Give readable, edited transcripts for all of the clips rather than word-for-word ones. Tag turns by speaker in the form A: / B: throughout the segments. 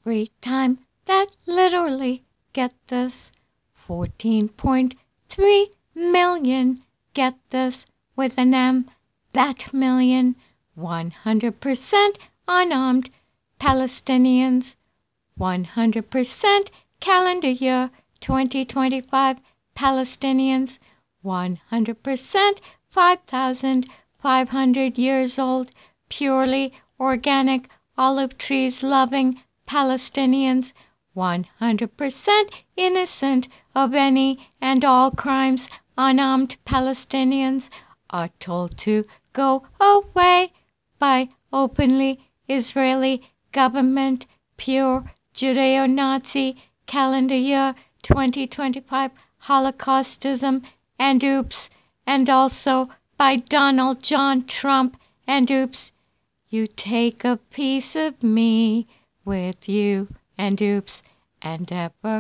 A: every time. That literally, get this, 14.3 million, get this, with an M, that million, 100% unarmed Palestinians, 100% calendar year 2025 Palestinians, 100% 5,500 years old, purely organic olive trees loving Palestinians, 100% innocent of any and all crimes, unarmed Palestinians, are told to go away by openly Israeli government, pure Judeo-Nazi calendar year 2025 Holocaustism, and oops, and also by Donald John Trump, and oops, you take a piece of me with you, and oops, and ever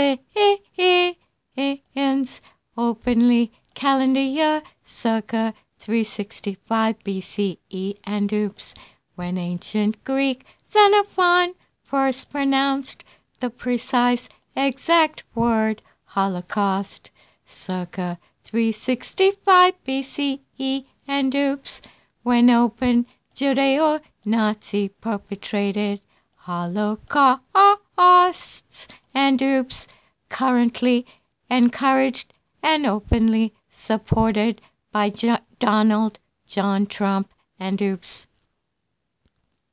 A: since openly calendar year circa 365 BCE, and oops, when ancient Greek Xenophon first pronounced the precise exact word Holocaust, circa 365 BCE, and oops, when open Judeo-Nazi perpetrated Holocausts, and oops, currently encouraged and openly supported by Donald John Trump, and oops.